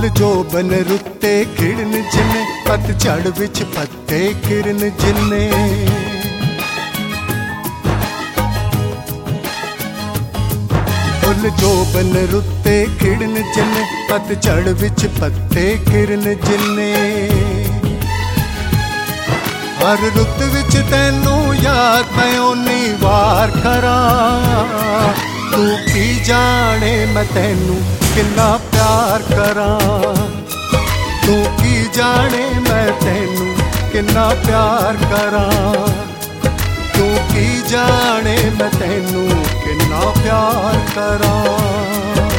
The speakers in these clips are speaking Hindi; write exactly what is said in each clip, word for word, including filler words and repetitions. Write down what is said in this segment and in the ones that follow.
फुल जोबन रुत्ते खिड़न जिन्ने, पतझड़ विच पत्ते किरन जिन्ने। फुल जोबन रुत्ते खिड़न जिन्ने, पतझड़ विच पत्ते किरन जिन्ने। हर रुत विच तैनू याद मैं ओनी वार करां, तू की जाने मैं तैनू किन्ना प्यार करां। तू की जाने मैं तैनू किन्ना प्यार करां, तू की जाने मैं तैनू किन्ना प्यार करां।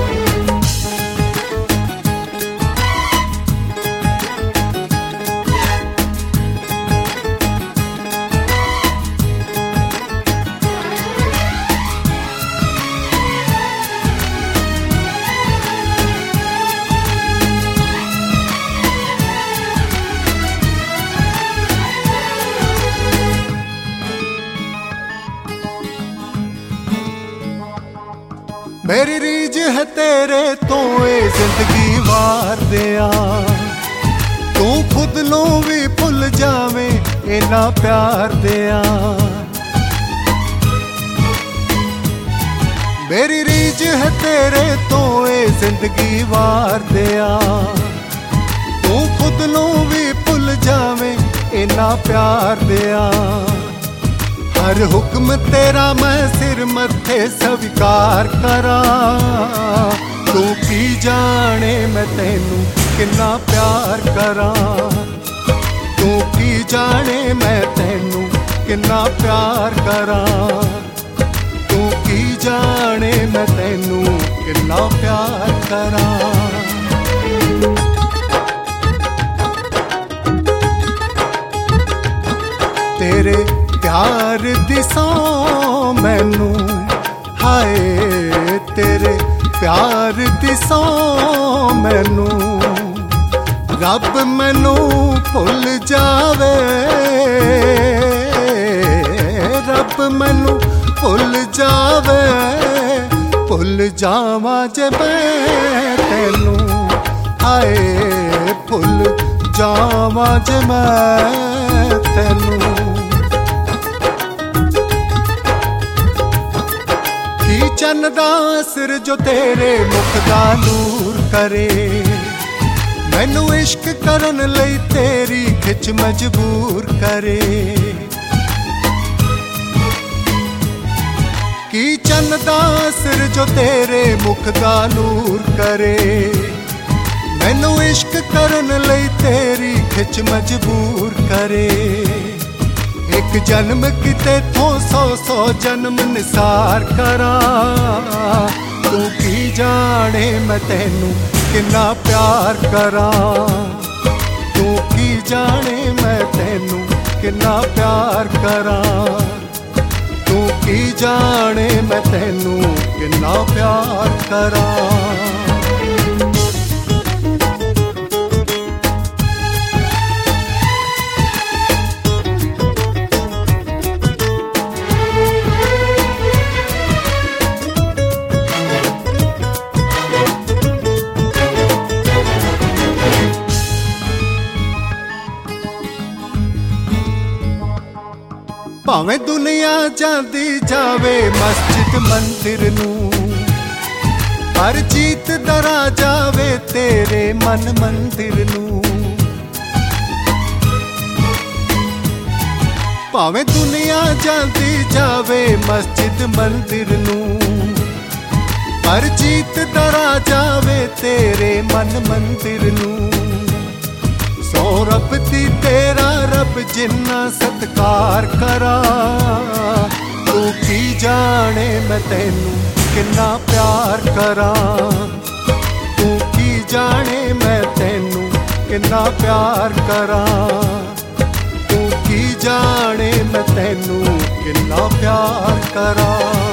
मेरी रीज है तेरे तो ए जिंदगी वार दिया, तू खुद नू भी भुल जावे इना प्यार दिया। मेरी रीज है तेरे तो ए जिंदगी वार दिया, तू खुद नू भी भुल जावे इना प्यार दिया। हर हुक्म तेरा मैं सिर मथे स्वीकार करां, तू की जाने मैं तैनू किन्ना प्यार करां। तू की जाने मैं तैनू किन्ना प्यार करां, तू की जाने मैं तैनू किन्ना प्यार करां। तेरे प्यार दिसों मैनू हाय, तेरे प्यार दिसों मैनू रब मैनू भुल जावे। रब मैनू भुल जावे, भुल जावा जे मैं तैनू हाय, भुल जावा जे मैं तैनू। चन्न दा असर जो तेरे मुख दा नूर करे, मैनू इश्क करन लई तेरी खिच मजबूर करे। की चन्न दा असर जो तेरे मुख दा नूर करे, मैनू इश्क करन लई तेरी खिच मजबूर करे। एक जन्म किते थो सौ सौ जन्म निसार करां, तू की जाने मैं तैनू किन्ना प्यार करां। तू की जाने मैं तैनू किन्ना प्यार करां, तू की जाने मैं तैनू किन्ना प्यार करां। भावें दुनिया जाती जावे मस्जिद मंदिर नू, हर जीत दरा जावे तेरे मन मंदिर नू। भावें दुनिया जाती जावे मस्जिद मंदिर नू, हर जीत दरा जावे तेरे मन मंदिर नू। सौ रब दी तेरा रब जिन्ना सत्कार करां, तू की जाने मैं तैनू किन्ना प्यार करां। तू की जाने मैं तैनू किन्ना प्यार करां, तू की जाने मैं तैनू किन्ना प्यार करां।